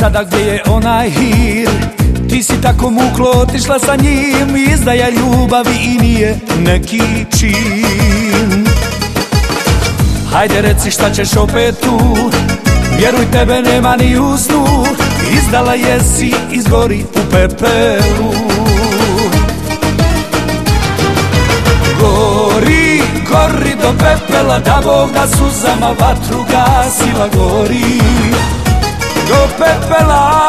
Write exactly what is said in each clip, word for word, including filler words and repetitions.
sada gdje je onaj hir? Ti si tako muklo otišla sa njim, izdaja ljubavi i nije neki čin. Hajde reci šta ćeš opet tu, vjeruj tebe nema ni u snu. Izdala jesi, izgori u pepelu. Gori, gori do pepela, da Bog da suzama vatru gasila. Gori do pepela.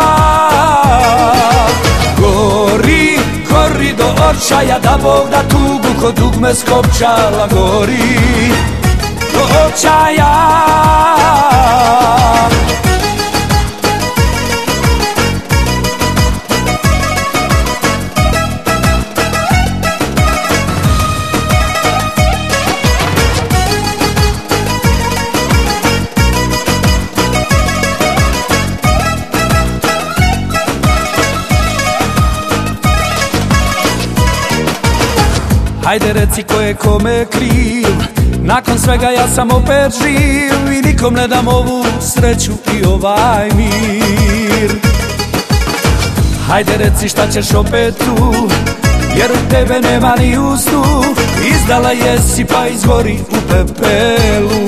Gori, gori do očaja, da Bog da tugu kod dugme skopčala. Gori do očaja. Hajde reci ko je kome kriv, nakon svega ja sam opet živ i nikom ne dam ovu sreću i ovaj mir. Hajde reci šta ćeš opet tu, jer u tebe nema ni u snu. Izdala jesi pa izgori u pepelu.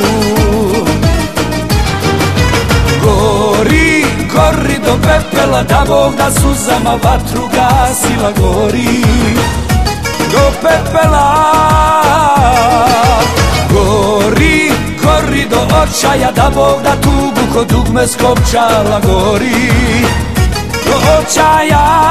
Gori, gori do pepela, da Bog da suzama vatru gasila. Gori do pepela. Gori, gori do očaja, da Bog da tugu kod dugme skopčala. Gori do očaja.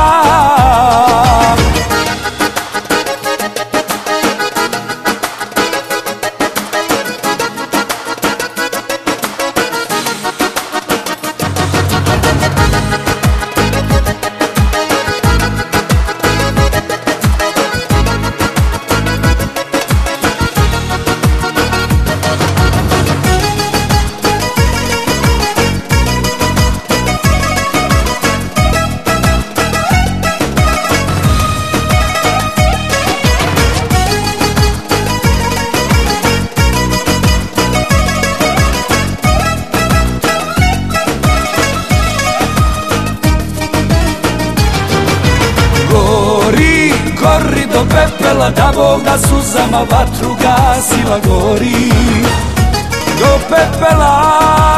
Gori do pepela, da Bog da suzama vatru gasila. Gori do pepela.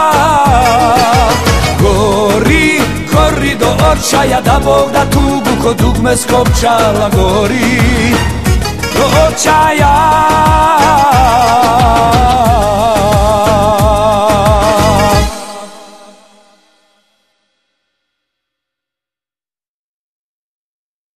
Gori, gori do očaja, da Bog da tugu kod dugme skopčala. Gori do očaja.